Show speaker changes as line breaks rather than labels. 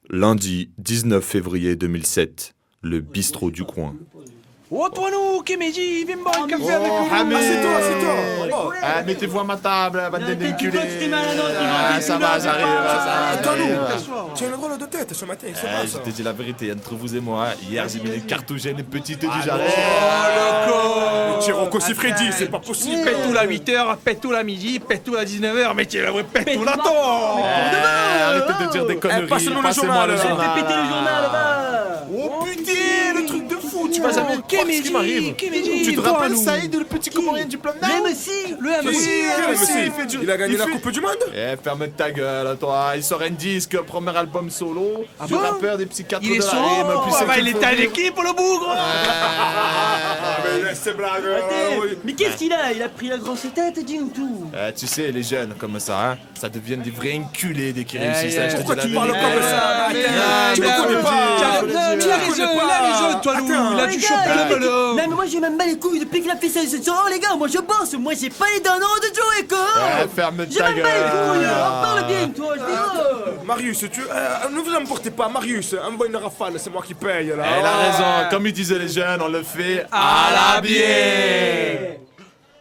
Lundi 19 février 2007, le bistrot du coin.
Oh, toi, nous, Kemeji, viens boire un café avec nous.
Assieds-toi. Mettez-vous à ma table, bande d'enculés. Ça va, j'arrive.
Tu as une drôle de tête ce matin, c'est pas
Je
ça.
te dis la vérité, entre vous et moi, hier j'ai mis les cartouchènes petites du jarret.
Tu aussi Freddy, c'est pas possible.
Pète tout la 8h, pète tout la midi, pète tout la 19h, mais tu la pète tout la temps.
Arrêtez de dire des conneries,
passe-nous le
passez-moi le
journal.
journal.
Péter le journal là-bas.
Oh putain, le truc de fou, tu vas jamais croire ce qui m'arrive.
Tu te rappelles Saïd, le petit Comorien du plan Nord?
Le
Messi, il a gagné la Coupe du Monde.
Ferme ta gueule, toi. Il sort un disque, premier album solo. Du
bon
rappeur, des petits 4 de
Il est
la
son,
rime. Puis c'est
il est à l'équipe, le bougre.
Mais laisse ces blagues.
Mais qu'est-ce qu'il a? Il a pris la grosse tête, dis ou tout?
Tu sais, les jeunes comme ça, hein, ça devient des vrais enculés dès qu'ils réussissent. Je te
Pourquoi
dis
tu
la
parles
vérité.
comme ça? Tu le connais pas.
Tu as raison, toi, nous. Il a du chocolat,
Non
melon.
mais moi j'ai même pas les couilles depuis qu'il a fait ça. Oh les gars, moi je bosse, moi j'ai pas les dents de Joe quoi.
Ferme
J'ai
ta
même pas les couilles.
gueule.
On parle bien toi, je dis.
Marius, ne vous emportez pas, Marius. Envoie une rafale, c'est moi qui paye là.
Elle a raison, comme ils disaient les jeunes, on le fait à la bière.